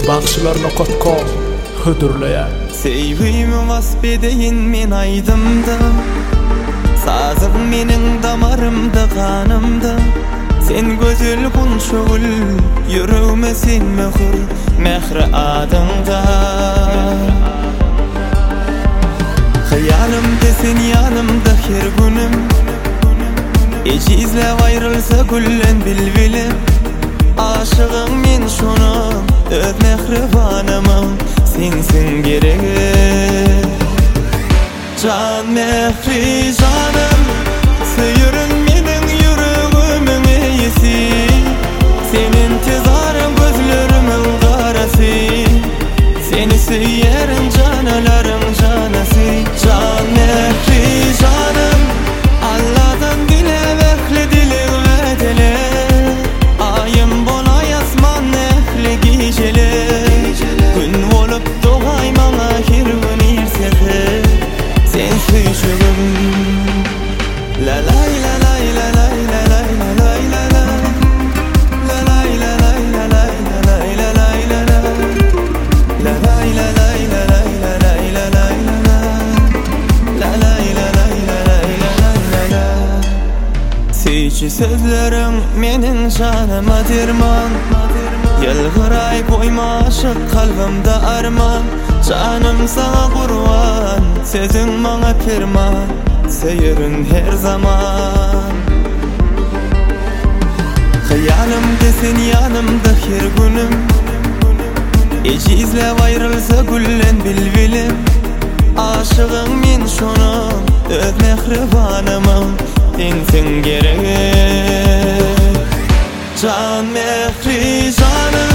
Bakşylaryna kotka hödürleýär. Sevgimi vasp edeyin men aydymda, sazym meniň damarymda, kanymda. Sen gözel gunşul, yüreğime sen möhür, mehri adyňda. Hayalımda sen yanımda her günüm, ecizlep ayrılsa güllen bilbilim. Aşığım men şonum, öz mehribanymyň sensin gerek. Can mehri canım, söyürün meniň yüreğimiň eýesi. Senin tezarym gözlerimin garasy, seni süýerim canalaryň janasy. Can mehri canım, Allah'dan dile bekle dileğ ve dile. Ayım bolay asman ehli geceler, gün bolup doğay maňa her gün irsehe. Sen süýjügüm, la lay la lay la lay la lay la lay la lay, la lay la lay la lay la lay la lay la lay, la lay la lay la lay la lay la lay la lay, la lay la lay la lay la lay la lay. Süýçi sözlerim meniň janyma derman, ýylgyraýyp oýma aşyk kalbymda arman. Canım sana kurban, sözün maňa ferman, söýerin her zaman. Hayalımda sen yanımda her günüm, ecizlep ayrılsa güllen bilbilim. Aşığım men şonum, öz mehribanymyň sensin gerek. Can mehri canım,